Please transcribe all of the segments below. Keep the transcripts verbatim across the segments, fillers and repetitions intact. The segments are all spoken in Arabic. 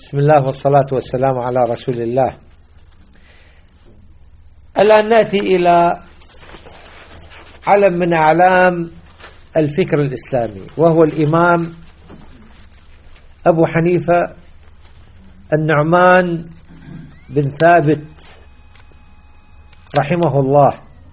بسم الله والصلاة والسلام على رسول الله. الآن نأتي إلى علم من أعلام الفكر الإسلامي، وهو الإمام أبو حنيفة النعمان بن ثابت رحمه الله.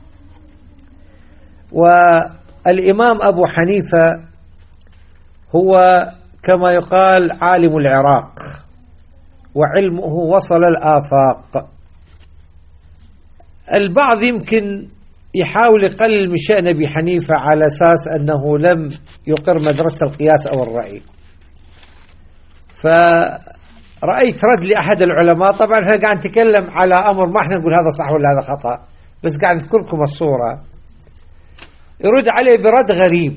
والإمام أبو حنيفة هو كما يقال عالم العراق، وعلمه وصل الآفاق. البعض يمكن يحاول يقلل من شأن أبي حنيفة على أساس أنه لم يقر مدرسة القياس أو الرأي. فرأيت رد لأحد العلماء، طبعا احنا قاعد نتكلم على أمر ما احنا نقول هذا صح ولا هذا خطأ، بس قاعد نذكر لكم الصورة. يرد عليه برد غريب،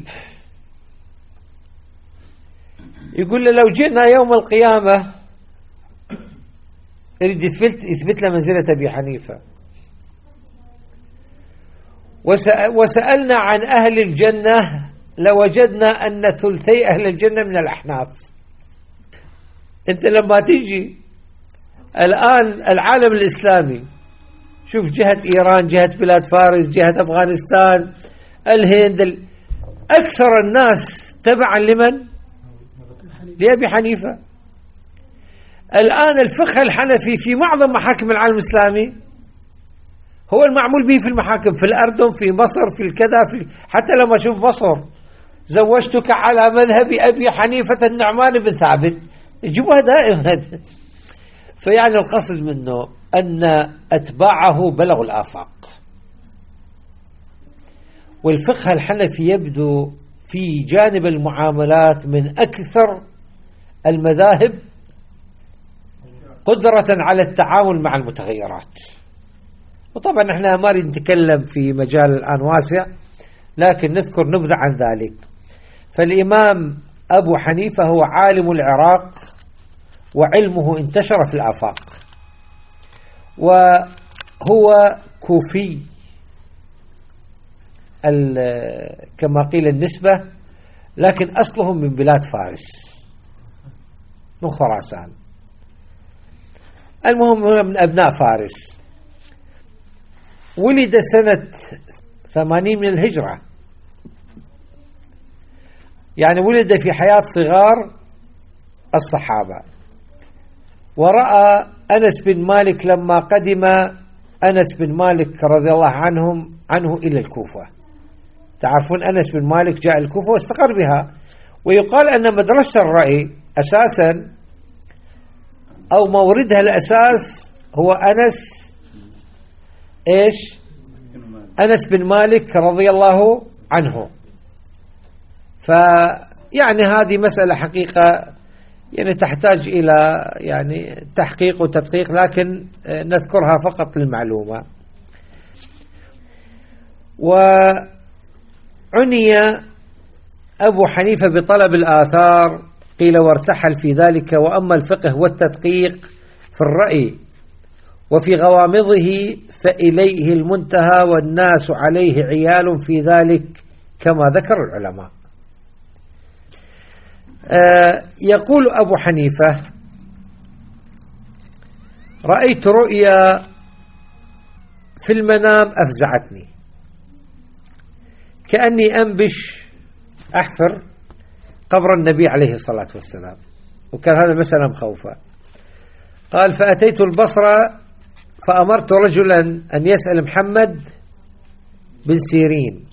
يقول له لو جئنا يوم القيامة يريد يثبت له منزلة أبي حنيفة، وسألنا عن أهل الجنة لوجدنا أن ثلثي أهل الجنة من الأحناف. أنت لما تيجي الآن العالم الإسلامي، شوف جهة إيران، جهة بلاد فارس، جهة أفغانستان، الهند، أكثر الناس تبعا لمن؟ لأبي حنيفة. الآن الفقه الحنفي في معظم محاكم العالم الإسلامي هو المعمول به في المحاكم، في الأردن، في مصر، في الكذا، في حتى لما أشوف مصر زوجتك على مذهب أبي حنيفة النعمان بن ثابت، يجيبوها دائما. فيعني القصد منه أن أتباعه بلغوا الآفاق. والفقه الحنفي يبدو في جانب المعاملات من أكثر المذاهب قدرة على التعامل مع المتغيرات. وطبعا احنا ما نريد نتكلم في مجال الآن واسع، لكن نذكر نبذة عن ذلك. فالإمام أبو حنيفة هو عالم العراق، وعلمه انتشر في الآفاق، وهو كوفي كما قيل النسبة، لكن أصلهم من بلاد فارس، من خراسان. المهم هو من أبناء فارس. ولد سنة ثمانين من الهجرة، يعني ولد في حياة صغار الصحابة. ورأى أنس بن مالك لما قدم أنس بن مالك رضي الله عنهم عنه إلى الكوفة. تعرفون أنس بن مالك جاء الكوفة واستقر بها. ويقال أن مدرسة الرأي أساسا أو موردها الأساس هو أنس إيش أنس بن مالك رضي الله عنه. فيعني هذه مسألة حقيقة يعني تحتاج إلى يعني تحقيق وتدقيق، لكن نذكرها فقط للمعلومة. وعني أبو حنيفة بطلب الآثار، قيل وارتحل في ذلك. وأما الفقه والتدقيق في الرأي وفي غوامضه فإليه المنتهى، والناس عليه عيال في ذلك كما ذكر العلماء. آه يقول أبو حنيفة: رأيت رؤيا في المنام أفزعتني، كأني أنبش أحفر قبر النبي عليه الصلاة والسلام، وكان هذا مسألة مخوفة. قال: فأتيت البصرة فأمرت رجلا أن يسأل محمد بن سيرين،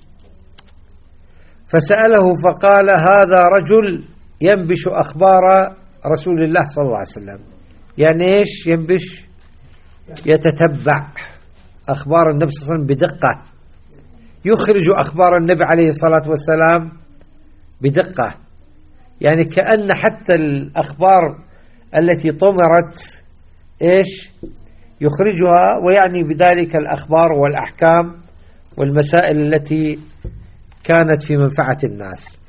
فسأله فقال: هذا رجل ينبش أخبار رسول الله صلى الله عليه وسلم. يعني إيش ينبش؟ يتتبع أخبار النبي صلى الله عليه وسلم بدقة، يخرج أخبار النبي عليه الصلاة والسلام بدقة. يعني كأن حتى الأخبار التي طمرت إيش يخرجها، ويعني بذلك الأخبار والأحكام والمسائل التي كانت في منفعة الناس.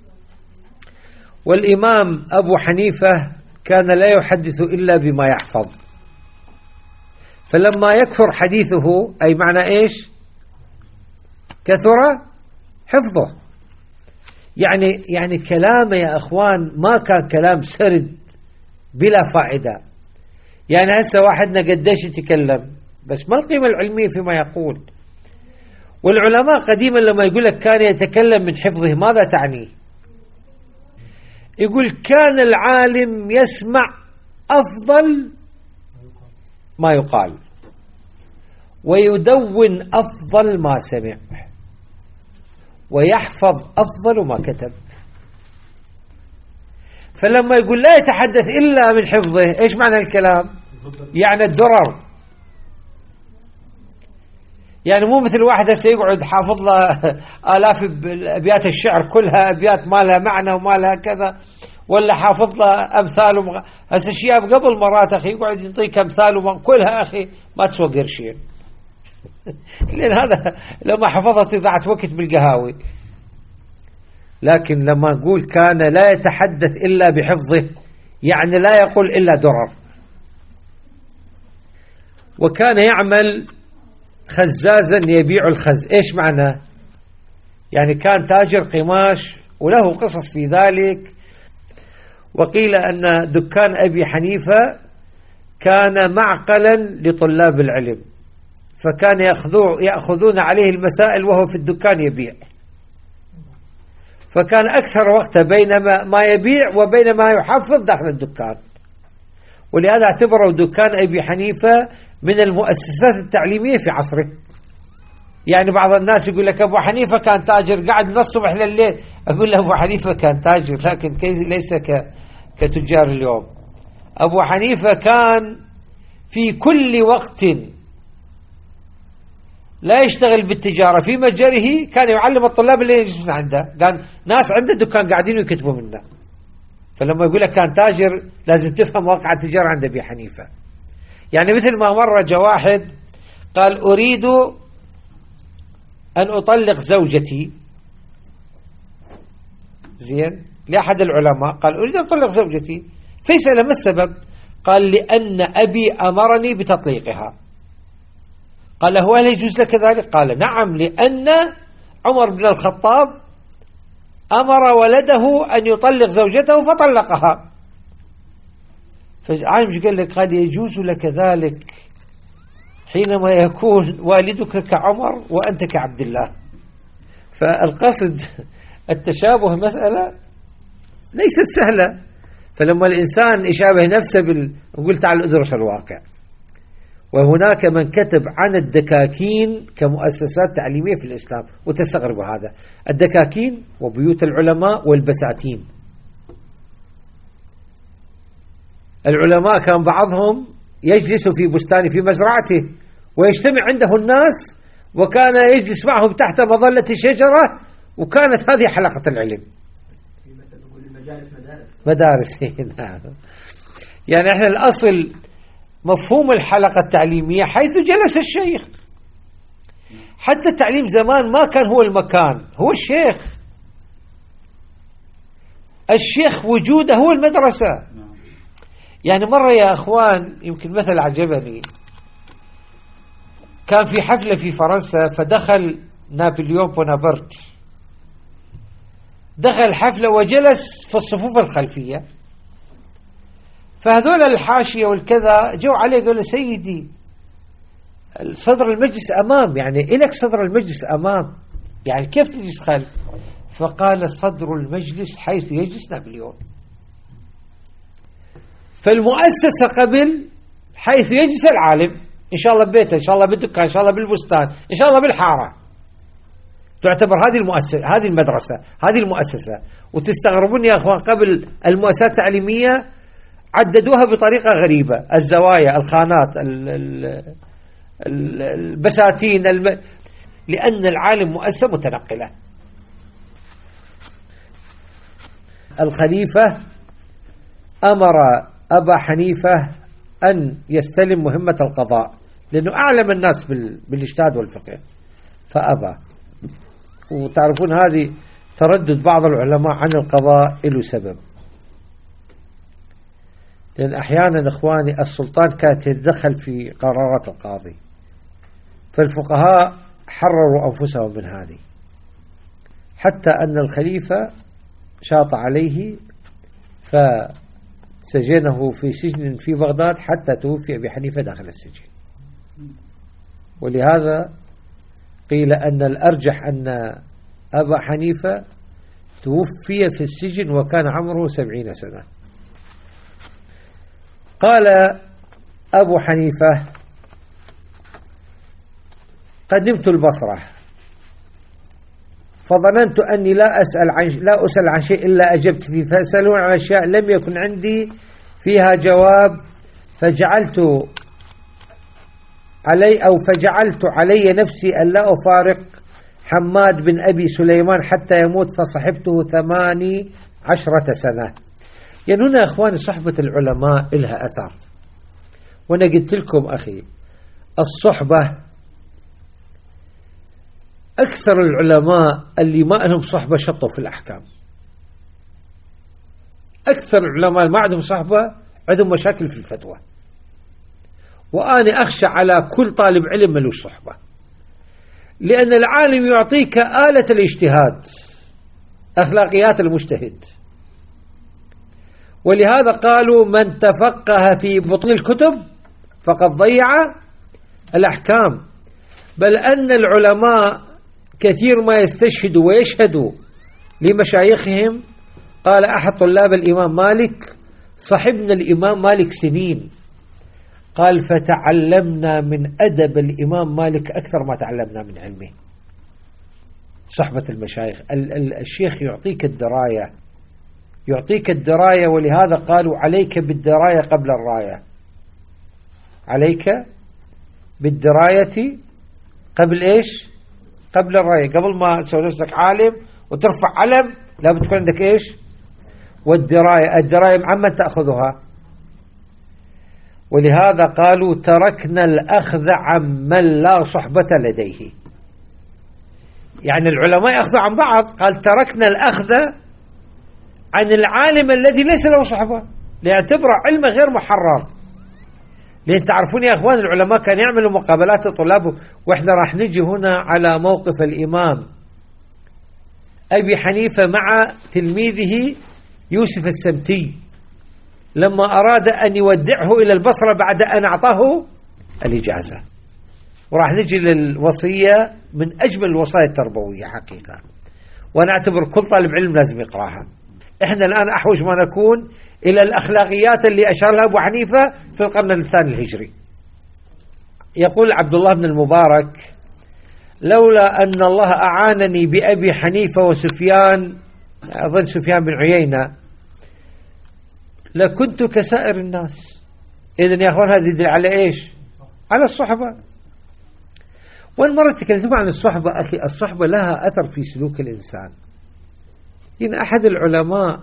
والإمام أبو حنيفة كان لا يحدث إلا بما يحفظ، فلما يكثر حديثه أي معنى إيش كثر حفظه. يعني يعني كلامه يا أخوان ما كان كلام سرد بلا فائدة. يعني هسه واحدنا قديش يتكلم بس ما القيمة العلمية فيما يقول. والعلماء قديما لما يقول لك كان يتكلم من حفظه ماذا تعني؟ يقول كان العالم يسمع أفضل ما يقال ويدون أفضل ما سمع ويحفظ أفضل ما كتب. فلما يقول لا يتحدث إلا من حفظه إيش معنى الكلام؟ يعني الدرر. يعني مو مثل واحد سيقعد حافظ له آلاف أبيات الشعر كلها أبيات ما لها معنى وما لها كذا، ولا حافظ له أمثال ومغ... هسه الشياب قبل مرات أخي يقعد يعطيك أمثال ومغ... كلها أخي ما تسوى قرشين لأن هذا لما حفظت ضاعت وقت بالقهاوي. لكن لما نقول كان لا يتحدث إلا بحفظه يعني لا يقول إلا درر. وكان يعمل خزازا يبيع الخز. إيش معنى؟ يعني كان تاجر قماش وله قصص في ذلك. وقيل أن دكان أبي حنيفة كان معقلا لطلاب العلم فكان يأخذون عليه المسائل وهو في الدكان يبيع، فكان أكثر وقته بين ما يبيع وبين ما يحفظ داخل الدكان. ولهذا اعتبروا دكان أبي حنيفة من المؤسسات التعليمية في عصره. يعني بعض الناس يقول لك أبو حنيفة كان تاجر قاعد من الصبح لليل، أقول له أبو حنيفة كان تاجر لكن ليس كتجار اليوم. أبو حنيفة كان في كل وقت لا يشتغل بالتجارة في متجره كان يعلم الطلاب اللي يجلسون عنده. قال ناس عنده دكان قاعدين ويكتبوا منه. فلما يقول لك كان تاجر لازم تفهم واقع التجارة عند أبي حنيفة. يعني مثل ما مرة جاء واحد قال أريد أن أطلق زوجتي، زين، لأحد العلماء قال أريد أن أطلق زوجتي، فيسأل ما السبب؟ قال لأن أبي أمرني بتطليقها. قال له هل يجوز لك ذلك؟ قال نعم، لأن عمر بن الخطاب أمر ولده أن يطلق زوجته فطلقها. فعالم قال لك قال يجوز لك ذلك حينما يكون والدك كعمر وأنت كعبد الله. فالقصد التشابه مسألة ليست سهلة. فلما الإنسان يشابه نفسه بال... نقول تعال ادرس الواقع. وهناك من كتب عن الدكاكين كمؤسسات تعليمية في الإسلام وتستغرب هذا. الدكاكين وبيوت العلماء والبساتين. العلماء كان بعضهم يجلس في بستان في مزرعته ويجتمع عنده الناس وكان يجلس معهم تحت مظلة شجرة وكانت هذه حلقة العلم. مدارس. نعم. يعني احنا الأصل مفهوم الحلقة التعليمية حيث جلس الشيخ. حتى التعليم زمان ما كان هو المكان، هو الشيخ. الشيخ وجوده هو المدرسة. يعني مرة يا أخوان يمكن مثل عجبني، كان في حفلة في فرنسا فدخل نابليون بونابرت، دخل الحفلة وجلس في الصفوف الخلفية. فهذول الحاشية والكذا جو عليه قالوا سيدي صدر المجلس أمام، يعني إلك صدر المجلس أمام، يعني كيف تجلس خلف؟ فقال صدر المجلس حيث يجلس نابليون. فالمؤسسة قبل حيث يجلس العالم، إن شاء الله ببيته، إن شاء الله بالدكان، إن شاء الله بالبستان، إن شاء الله بالحارة. تعتبر هذه المؤسسة، هذه المدرسة، هذه المؤسسة. وتستغربون يا أخوان قبل المؤسسات التعليمية عددوها بطريقة غريبة، الزوايا، الخانات، البساتين، الم... لأن العالم مؤسسة متنقلة. الخليفة أمر أبا حنيفة أن يستلم مهمة القضاء لأنه أعلم الناس بالاجتهاد والفقه، فأبى. وتعرفون هذه تردد بعض العلماء عن القضاء له سبب، لأن أحيانا إخواني السلطان كانت يتدخل في قرارات القاضي، فالفقهاء حرروا أنفسهم من هذه، حتى أن الخليفة شاط عليه سجنه في سجن في بغداد حتى توفي أبي حنيفة داخل السجن. ولهذا قيل أن الأرجح أن أبا حنيفة توفي في السجن وكان عمره سبعين سنة. قال أبو حنيفة: قدمت البصرة فظننت أني لا أسأل عن لا أسأل عن شيء إلا أجبت فيه، فأسألون عن أشياء لم يكن عندي فيها جواب، فجعلت علي أو فجعلت علي نفسي أن لا أفارق حماد بن أبي سليمان حتى يموت، فصحبته ثماني عشرة سنة. يعني هنا أخواني صحبة العلماء إلها أثر. وأنا قلت لكم أخي الصحبة، أكثر العلماء اللي ما لهم صحبة شطوا في الأحكام. أكثر العلماء ما عندهم صحبة عندهم مشاكل في الفتوى. وأنا أخشى على كل طالب علم ملوش صحبة، لأن العالم يعطيك آلة الاجتهاد، أخلاقيات المجتهد. ولهذا قالوا: من تفقه في بطن الكتب فقد ضيع الأحكام. بل أن العلماء كثير ما يستشهدوا ويشهدوا لمشايخهم. قال أحد طلاب الإمام مالك: صحبنا الإمام مالك سنين، قال فتعلمنا من أدب الإمام مالك أكثر ما تعلمنا من علمه. صحبة المشايخ، الشيخ يعطيك الدراية، يعطيك الدراية. ولهذا قالوا: عليك بالدراية قبل الراية، عليك بالدراية قبل إيش؟ قبل الراية. قبل ما تسوي نفسك عالم وترفع علم لابد تكون عندك إيش؟ والدراية. الدراية عمن تأخذها. ولهذا قالوا: تركنا الأخذ عمن لا صحبة لديه. يعني العلماء يأخذوا عن بعض. قال: تركنا الأخذ عن العالم الذي ليس له صحبة، ليعتبره علم غير محرر. لأن تعرفون يا أخوان العلماء كان يعملوا مقابلات لطلابه. وإحنا راح نجي هنا على موقف الإمام أبي حنيفة مع تلميذه يوسف السمتي لما أراد أن يودعه إلى البصرة بعد أن أعطاه الإجازة. وراح نجي للوصية من أجمل الوصايا التربوية حقيقة، وأنا أعتبر كل طالب علم لازم يقرأها. إحنا الآن أحوج ما نكون إلى الأخلاقيات اللي أشار لها أبو حنيفة في القرن الثاني الهجري. يقول عبد الله بن المبارك: لولا أن الله أعانني بأبي حنيفة وسفيان، أظن سفيان بن عيينة، لكنت كسائر الناس. إذن يا أخوان هذا يدل على إيش؟ على الصحبة. والمرة تكلموا عن الصحبة أخي، الصحبة لها أثر في سلوك الإنسان. إن أحد العلماء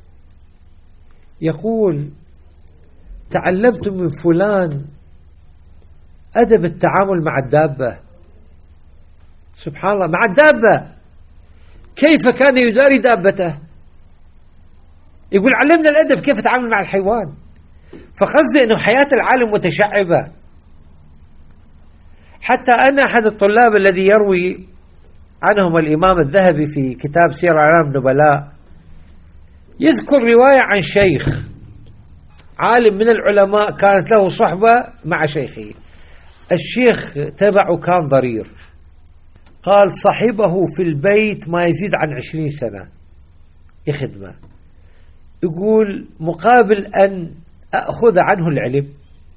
يقول: تعلمت من فلان أدب التعامل مع الدابة. سبحان الله، مع الدابة، كيف كان يداري دابته. يقول: علمنا الأدب كيف أتعامل مع الحيوان. فقصدي أنه حياة العالم متشعبة. حتى أنا أحد الطلاب الذي يروي عنهم الإمام الذهبي في كتاب سير أعلام النبلاء يذكر رواية عن شيخ عالم من العلماء كانت له صحبة مع شيخه. الشيخ تبعه كان ضرير. قال: صحبه في البيت ما يزيد عن عشرين سنة يخدمه. يقول: مقابل أن أخذ عنه العلم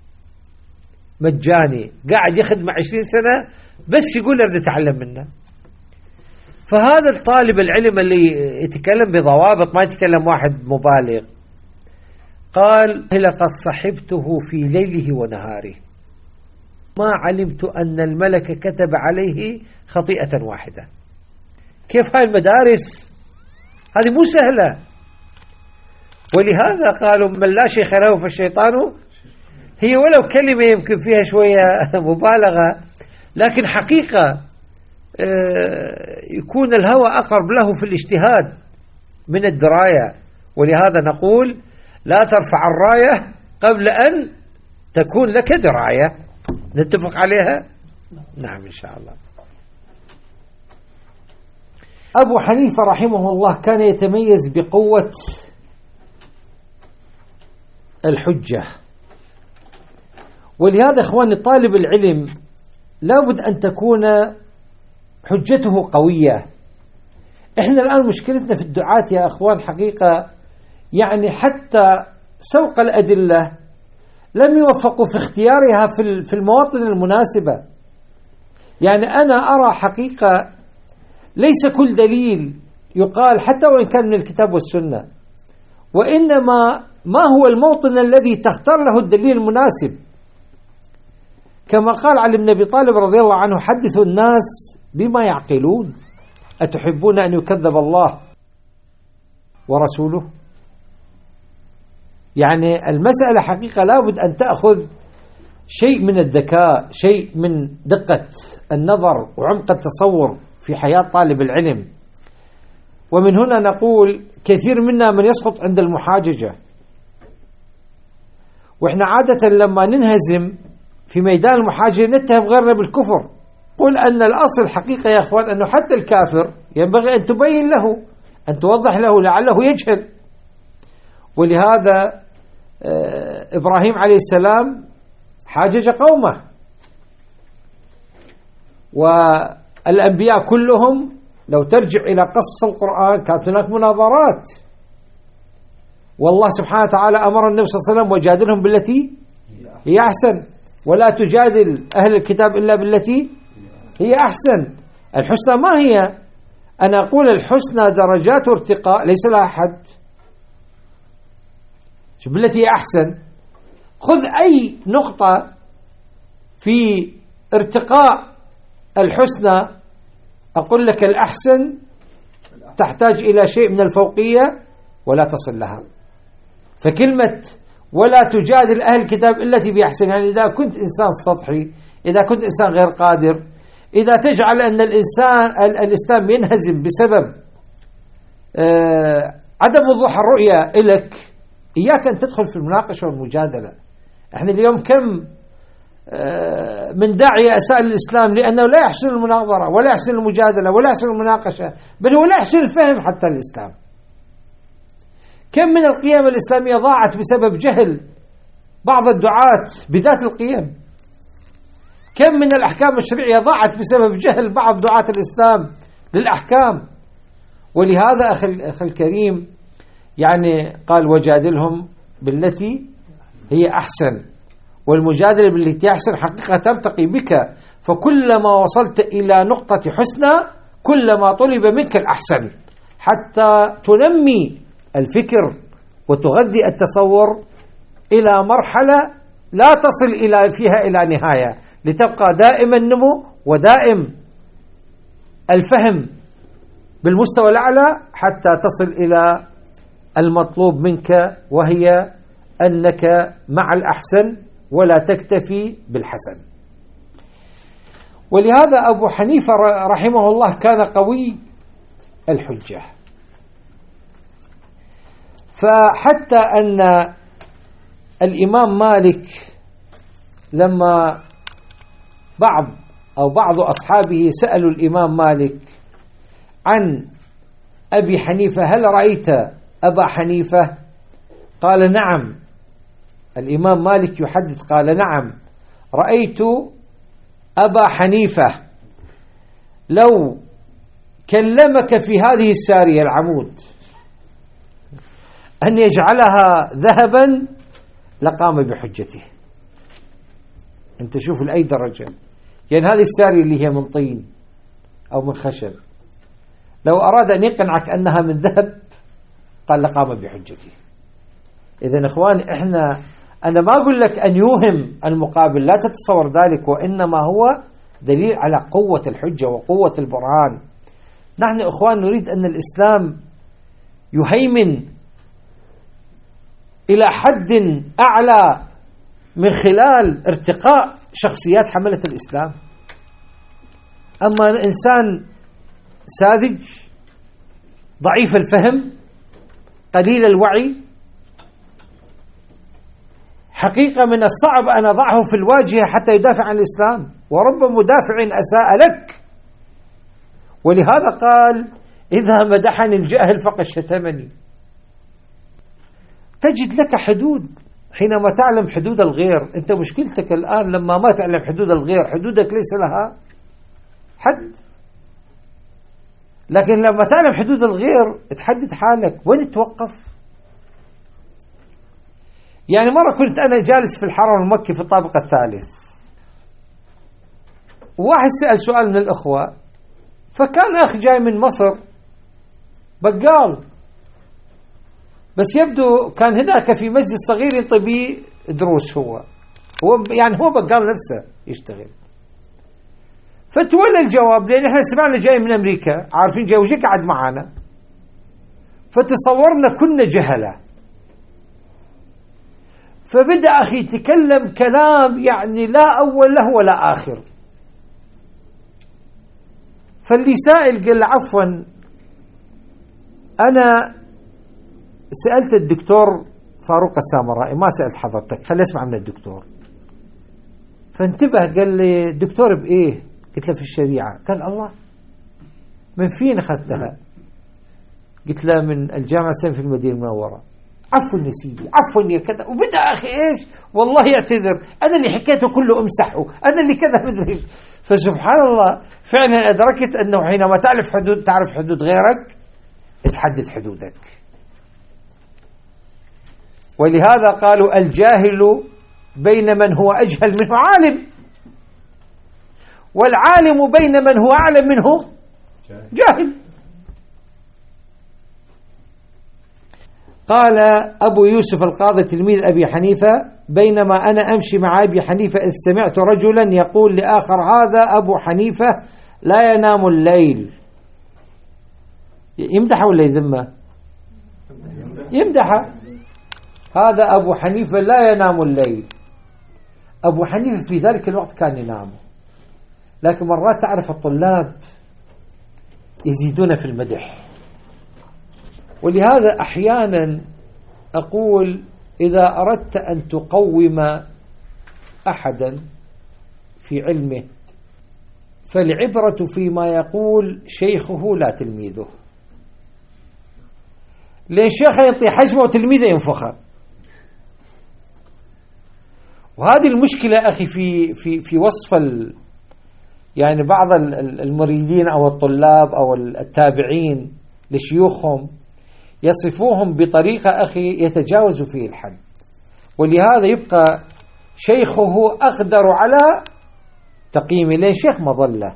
مجاني، قاعد يخدم عشرين سنة بس يقول أريد أتعلم منه. فهذا الطالب العلم اللي يتكلم بضوابط، ما يتكلم واحد مبالغ. قال: لقد صحبته في ليله ونهاره ما علمت أن الملك كتب عليه خطيئة واحدة. كيف هاي المدارس؟ هذه مو سهلة. ولهذا قالوا: من لا شيخ له فالشيطان. هي ولو كلمة يمكن فيها شوية مبالغة، لكن حقيقة يكون الهوى أقرب له في الاجتهاد من الدراية. ولهذا نقول: لا ترفع الراية قبل أن تكون لك دراية. نتفق عليها؟ نعم إن شاء الله. أبو حنيفة رحمه الله كان يتميز بقوة الحجة. ولهذا إخواني طالب العلم لابد أن تكون حجته قوية. إحنا الآن مشكلتنا في الدعاة يا أخوان حقيقة يعني حتى سوق الأدلة لم يوفقوا في اختيارها في المواطن المناسبة. يعني أنا أرى حقيقة ليس كل دليل يقال حتى وإن كان من الكتاب والسنة، وإنما ما هو الموطن الذي تختار له الدليل المناسب. كما قال علي بن أبي طالب رضي الله عنه: حدثوا الناس بما يعقلون، أتحبون أن يكذب الله ورسوله؟ يعني المسألة حقيقة لابد أن تأخذ شيء من الذكاء، شيء من دقة النظر وعمق التصور في حياة طالب العلم. ومن هنا نقول كثير منا من يسقط عند المحاججة، وإحنا عادة لما ننهزم في ميدان المحاججة نتهم غيرنا بالكفر. قل أن الأصل حقيقة يا أخوان أنه حتى الكافر ينبغي أن تبين له، أن توضح له لعله يجهل. ولهذا إبراهيم عليه السلام حاجج قومه، والأنبياء كلهم لو ترجع إلى قصص القرآن كانت هناك مناظرات، والله سبحانه وتعالى أمر النبي صلى الله عليه وسلم: وجادلهم بالتي هي أحسن ولا تجادل أهل الكتاب إلا بالتي هي أحسن. الحسنى ما هي؟ أنا أقول الحسنى درجات وارتقاء ليس لها حد. شوف بالتي هي أحسن، خذ أي نقطة في ارتقاء الحسنى أقول لك الأحسن تحتاج إلى شيء من الفوقية ولا تصل لها. فكلمة ولا تجادل أهل الكتاب التي بأحسن، يعني إذا كنت إنسان سطحي، إذا كنت إنسان غير قادر، إذا تجعل أن الإنسان الإسلام ينهزم بسبب عدم وضوح الرؤية لك، إياك أن تدخل في المناقشة والمجادلة. إحنا اليوم كم من داعية أساء الإسلام لأنه لا يحسن المناظرة ولا يحسن المجادلة ولا يحسن المناقشة، بل هو لا يحسن الفهم حتى الإسلام. كم من القيم الإسلامية ضاعت بسبب جهل بعض الدعاة بذات القيم. كم من الأحكام الشرعية ضاعت بسبب جهل بعض دعاة الإسلام للأحكام. ولهذا أخي الكريم يعني قال: وجادلهم بالتي هي أحسن. والمجادلة بالتي أحسن حقيقة ترتقي بك، فكلما وصلت إلى نقطة حسنى كلما طلب منك الأحسن، حتى تنمي الفكر وتغذي التصور إلى مرحلة لا تصل إلى فيها إلى نهاية، لتبقى دائما النمو ودائم الفهم بالمستوى الأعلى حتى تصل إلى المطلوب منك، وهي أنك مع الأحسن ولا تكتفي بالحسن. ولهذا أبو حنيفة رحمه الله كان قوي الحجة، فحتى أن الإمام مالك لما بعض أو بعض أصحابه سألوا الإمام مالك عن أبي حنيفة: هل رأيت أبا حنيفة؟ قال: نعم. الإمام مالك يحدث قال: نعم رأيت أبا حنيفة لو كلمك في هذه السارية العمود أن يجعلها ذهبا لقام بحجته. أنت شوف لأي درجة، يعني هذه السارية اللي هي من طين أو من خشب لو أراد أن يقنعك أنها من ذهب قال لقام بحجته. إذن إخوان إحنا أنا ما أقول لك أن يوهم المقابل، لا تتصور ذلك، وإنما هو دليل على قوة الحجة وقوة البرهان. نحن إخوان نريد أن الإسلام يهيمن إلى حد أعلى من خلال ارتقاء شخصيات حملة الإسلام. أما إنسان ساذج ضعيف الفهم قليل الوعي، حقيقة من الصعب أن أضعه في الواجهة حتى يدافع عن الإسلام، ورب مدافع أساء لك. ولهذا قال: إذا مدحني الجاهل فقد شتمني. تجد لك حدود حينما تعلم حدود الغير. أنت مشكلتك الآن لما ما تعلم حدود الغير، حدودك ليس لها حد. لكن لما تعلم حدود الغير تحدد حالك وين توقف. يعني مرة كنت أنا جالس في الحرم المكي في الطابق الثالث، وواحد سأل سؤال من الأخوة، فكان أخ جاي من مصر بقال، بس يبدو كان هناك في مسجد صغير ينطي دروس. هو هو يعني هو بقال نفسه يشتغل. فتولى الجواب، لأن احنا سمعنا جاي من أمريكا، عارفين جاي وجي قعد معنا، فتصورنا كنا جهلة. فبدأ أخي يتكلم كلام يعني لا أول له ولا آخر. فاللي سائل قال عفوا أنا سألت الدكتور فاروق السامرائي، ما سألت حضرتك، خلي اسمع من الدكتور. فانتبه قال لي دكتور بإيه؟ قلت له في الشريعة. قال الله، من فين أخذتها؟ قلت له من الجامعة الإسلامية في المدينة المنورة. عفوا يا سيدي، عفوا يا كذا. وبدأ أخي إيش والله يعتذر، أنا اللي حكيته كله أمسحه، أنا اللي كذا مدري. فسبحان الله فعلا أدركت أنه حينما تعرف حدود تعرف حدود غيرك تحدد حدودك. ولهذا قالوا الجاهل بين من هو أجهل منه عالم، والعالم بين من هو أعلم منه جاهل. قال أبو يوسف القاضي تلميذ أبي حنيفة: بينما أنا أمشي مع أبي حنيفة إذ سمعت رجلا يقول لآخر: هذا أبو حنيفة لا ينام الليل. يمدح ولا يذمه؟ يمدح. هذا أبو حنيفة لا ينام الليل. أبو حنيفة في ذلك الوقت كان ينام، لكن مرات تعرف الطلاب يزيدون في المدح. ولهذا أحيانا أقول إذا أردت أن تقوم أحدا في علمه فالعبرة فيما يقول شيخه لا تلميذه، لأن شيخه ينطي حجمه وتلميذه ينفخه. وهذه المشكلة أخي في في في وصف ال يعني بعض المريدين أو الطلاب أو التابعين لشيوخهم يصفوهم بطريقة أخي يتجاوز فيه الحد، ولهذا يبقى شيخه أقدر على تقييمه، لأن شيخ مظلة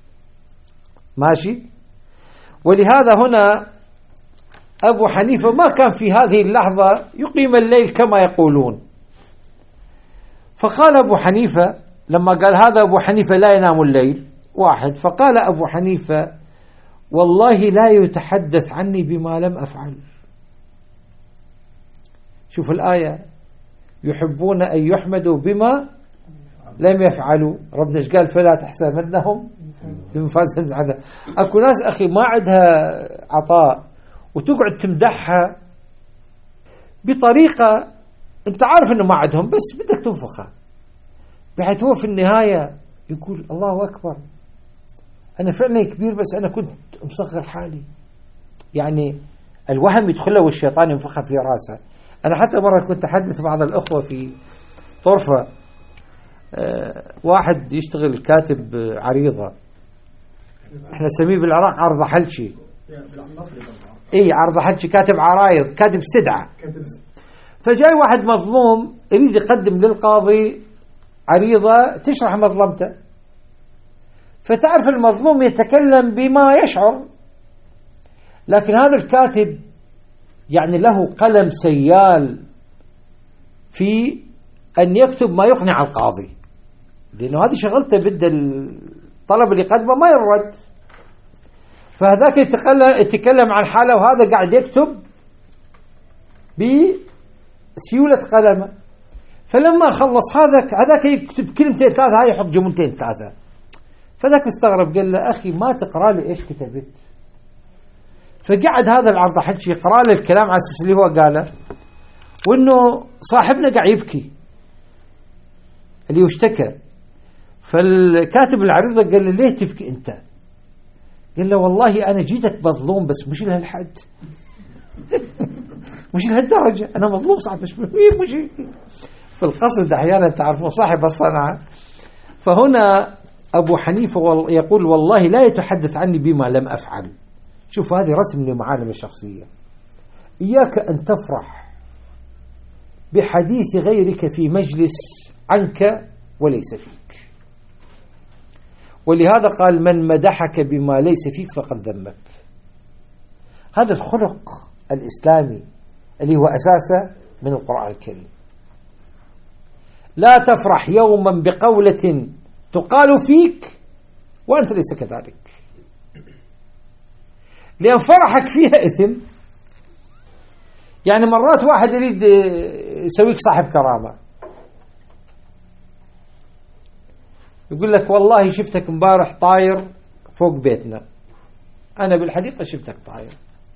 ماشي. ولهذا هنا أبو حنيفة ما كان في هذه اللحظة يقيم الليل كما يقولون. فقال أبو حنيفة لما قال هذا أبو حنيفة لا ينام الليل واحد، فقال أبو حنيفة: والله لا يتحدث عني بما لم أفعل. شوف الآية: يحبون أن يحمدوا بما لم يفعلوا. ربنا ايش قال؟ فلا تحسبنهم بمفازة العذاب. أكو ناس أخي ما عندها عطاء وتقعد تمدحها بطريقة أنت عارف أنه ما عندهم، بس بدك تنفخها، بحيث هو في النهاية يقول الله أكبر، أنا فعلا كبير بس أنا كنت مصغر حالي. يعني الوهم يدخله والشيطان ينفخها في راسه. أنا حتى مرة كنت أحدث بعض الأخوة في طرفة، أه واحد يشتغل كاتب عريضة، احنا نسميه بالعراق عرض حلشي. اي عرض حلشي، كاتب عرايض، كاتب استدعاء. فجاي واحد مظلوم يريد يقدم للقاضي عريضة تشرح مظلمته، فتعرف المظلوم يتكلم بما يشعر، لكن هذا الكاتب يعني له قلم سيال في أن يكتب ما يقنع القاضي، لأنه هذه شغلته، بده الطلب اللي قدمه ما يرد. فهذاك يتكلم عن حاله وهذا قاعد يكتب بسيولة قلمه. فلما خلص هذاك هذاك يكتب كلمتين ثلاثة، هاي يحط جملتين ثلاثة. فذاك استغرب قال له: أخي ما تقرأ لي إيش كتبت؟ فقعد هذا العرض حكي يقرأ له الكلام على أساس اللي هو قاله، وإنه صاحبنا قاعد يبكي اللي يشتكى. فالكاتب العريضة قال له: ليه تبكي أنت؟ قال له: والله أنا جيتك مظلوم بس مش لهالحد. مش لهالدرجة، أنا مظلوم صاحب مش مش في القصد أحيانا تعرفون صاحب الصنعة. فهنا أبو حنيفة يقول والله لا يتحدث عني بما لم أفعل. شوف هذه رسم لمعالم الشخصية. إياك أن تفرح بحديث غيرك في مجلس عنك وليس فيك. ولهذا قال من مدحك بما ليس فيك فقد ذمك. هذا الخلق الإسلامي اللي هو أساسه من القرآن الكريم. لا تفرح يوما بقولة تقال فيك وأنت ليس كذلك، لأن فرحك فيها إثم. يعني مرات واحد يريد يسويك صاحب كرامة، يقول لك والله شفتك مبارح طاير فوق بيتنا، أنا بالحقيقة شفتك طاير.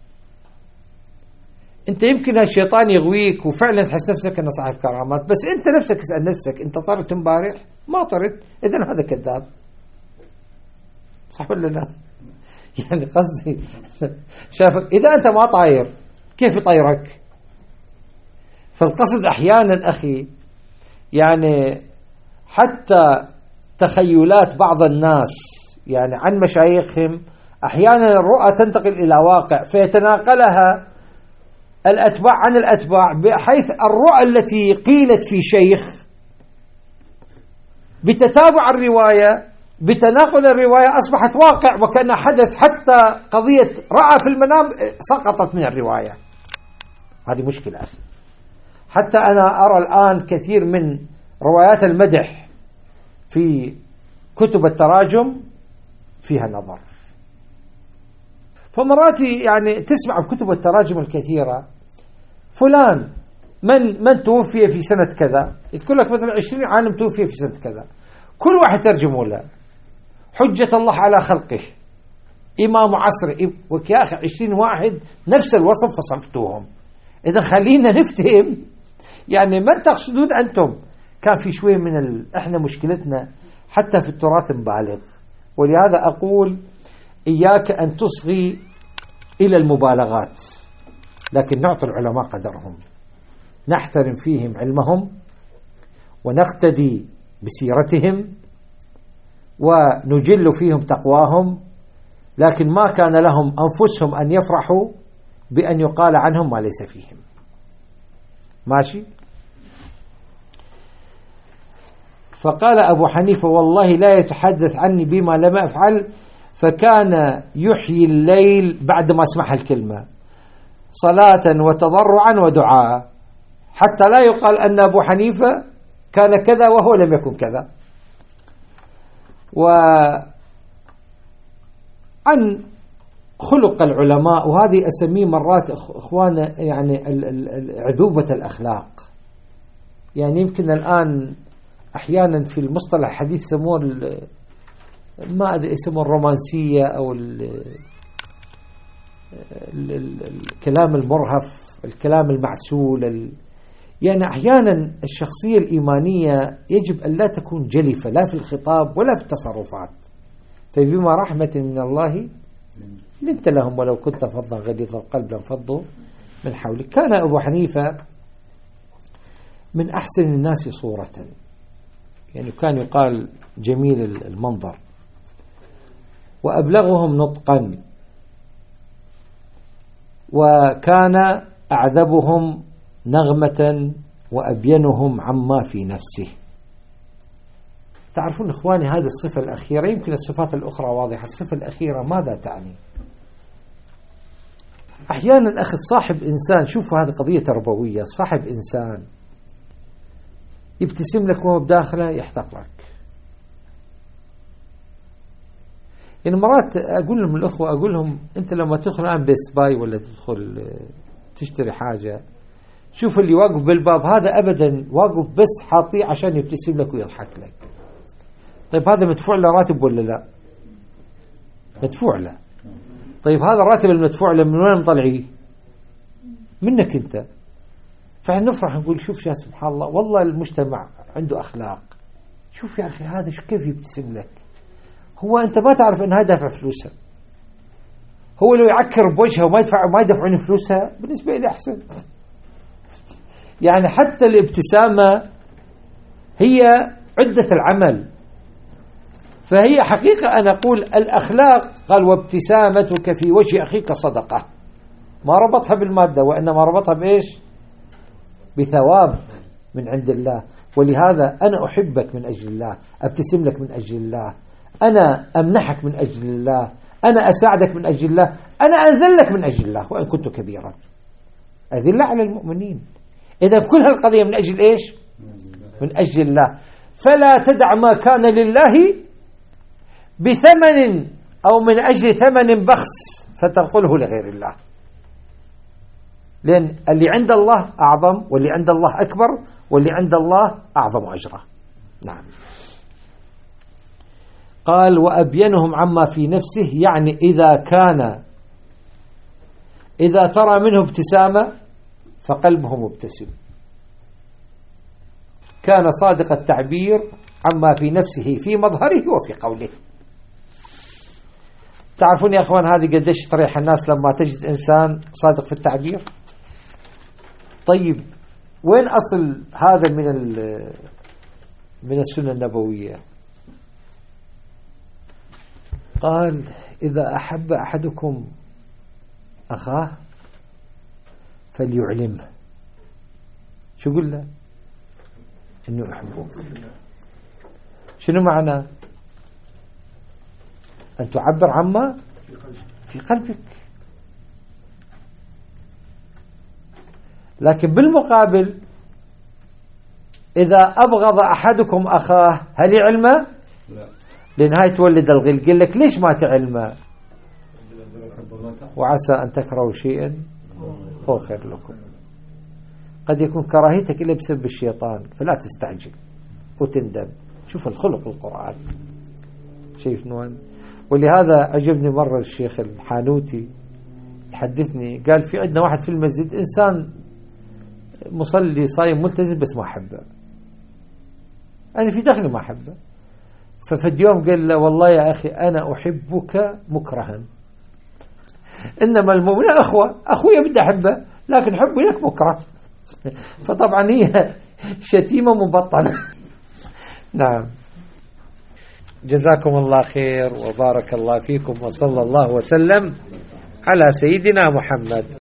أنت يمكن الشيطان يغويك وفعلا تحس نفسك أنه صاحب كرامات، بس أنت نفسك اسأل نفسك أنت طرت مبارح؟ ما طرت، إذن هذا كذاب. صح ولا لا؟ يعني قصدي شافك إذا أنت ما طاير كيف يطيرك؟ فالقصد أحيانا أخي يعني حتى تخيلات بعض الناس يعني عن مشايخهم أحيانا الرؤى تنتقل إلى واقع فيتناقلها الأتباع عن الأتباع، بحيث الرؤى التي قيلت في شيخ بتتابع الرواية بتناقل الرواية أصبحت واقع وكأن حدث، حتى قضية رأى في المنام سقطت من الرواية. هذه مشكلة أخي. حتى أنا أرى الآن كثير من روايات المدح في كتب التراجم فيها نظر. فمرات يعني تسمع كتب التراجم الكثيرة فلان من من توفي في سنة كذا، يذكر لك مثلا عشرين عالم توفي في سنة كذا، كل واحد ترجمه له حجة الله على خلقه، إمام عصر، ويا أخي عشرين واحد نفس الوصف وصفتوهم. إذا خلينا نفتهم يعني من تقصدون أنتم. كان في شوية من ال... إحنا مشكلتنا حتى في التراث مبالغ، ولهذا أقول إياك أن تصغي إلى المبالغات، لكن نعطي العلماء قدرهم، نحترم فيهم علمهم ونقتدي بسيرتهم ونجل فيهم تقواهم، لكن ما كان لهم أنفسهم أن يفرحوا بأن يقال عنهم ما ليس فيهم. ماشي. فقال أبو حنيفة والله لا يتحدث عني بما لم أفعل، فكان يحيي الليل بعد ما سمع الكلمة صلاة وتضرعا ودعاء، حتى لا يقال أن أبو حنيفة كان كذا وهو لم يكن كذا. وعن خلق العلماء، وهذه أسميه مرات إخوانا يعني عذوبة الأخلاق. يعني يمكن الآن أحيانا في المصطلح الحديث يسموه ما أدري اسمه الرومانسية أو ال ال ال الكلام المرهف، الكلام المعسول ال يعني أحيانا الشخصية الإيمانية يجب أن لا تكون جلفة لا في الخطاب ولا في التصرفات. فبما رحمة من الله لنت لهم ولو كنت فظا غليظ القلب لانفضوا من حولك. كان أبو حنيفة من أحسن الناس صورة، يعني كان يقال جميل المنظر، وأبلغهم نطقا، وكان أعذبهم نغمة وأبينهم عما في نفسه. تعرفون إخواني هذه الصفة الأخيرة، يمكن الصفات الأخرى واضحة، الصفة الأخيرة ماذا تعني؟ أحيانا أخذ صاحب إنسان، شوفوا هذه قضية تربوية، صاحب إنسان يبتسم لك وهو بداخله يحتق لك. يعني مرات أقول لهم الأخوة، أقول لهم أنت لما تدخل الآن بيست باي ولا تدخل تشتري حاجة، شوف اللي واقف بالباب هذا أبدا واقف بس حاطيه عشان يبتسم لك ويضحك لك. طيب هذا مدفوع له راتب ولا لا؟ مدفوع له. طيب هذا الراتب المدفوع له من وين مطلعيه؟ منك أنت. فنفرح نقول شوف يا سبحان الله والله المجتمع عنده أخلاق. شوف يا أخي هذا كيف يبتسم لك، هو أنت ما تعرف أن هذا دافع فلوسه، هو لو يعكر بوجهه وما يدفع وما يدفعون فلوسها بالنسبة لي أحسن. يعني حتى الابتسامة هي عدة العمل، فهي حقيقة أنا أقول الأخلاق قال وابتسامتك في وجه أخيك صدقة، ما ربطها بالمادة وإنما ربطها بإيش؟ بثواب من عند الله. ولهذا أنا أحبك من أجل الله، أبتسم لك من أجل الله، أنا أمنحك من أجل الله، أنا أساعدك من أجل الله، أنا أذلك من أجل الله وإن كنت كبيرا. أذل على المؤمنين. إذا كل هالقضية من أجل إيش؟ من أجل الله. فلا تدع ما كان لله بثمن أو من أجل ثمن بخس فتنقله لغير الله، لأن اللي عند الله أعظم، واللي عند الله أكبر، واللي عند الله أعظم أجرا. نعم. قال وأبينهم عما في نفسه، يعني إذا كان إذا ترى منه ابتسامة فقلبه مبتسم، كان صادق التعبير عما في نفسه في مظهره وفي قوله. تعرفون يا أخوان هذه قديش تريح الناس لما تجد إنسان صادق في التعبير. طيب وين أصل هذا من من السنة النبوية؟ قال إذا أحب أحدكم أخاه فليعلمه. شو قل له؟ إنه أحبه. شنو معنى أن تعبر عما في قلبك؟ لكن بالمقابل إذا أبغض أحدكم أخاه هل يعلمه؟ لا، لأن هاي تولد الغل. قل لك ليش ما تعلمه؟ وعسى أن تكرهوا شيئا هو خير لكم. قد يكون كراهيتك إلا بسبب الشيطان، فلا تستعجل وتندم. شوف الخلق القرآن، شايف نوان. ولهذا عجبني مرة الشيخ الحانوتي يحدثني، قال في عندنا واحد في المسجد إنسان مصلي صايم ملتزم بس ما أحبه، أنا في داخلي ما أحبه. ففي يوم قال له والله يا أخي أنا أحبك مكرها، إنما المؤمن أخوة، أخويا بدي أحبه لكن حبه لك مكره. فطبعا هي شتيمة مبطنة. نعم. جزاكم الله خير وبارك الله فيكم وصلى الله وسلم على سيدنا محمد.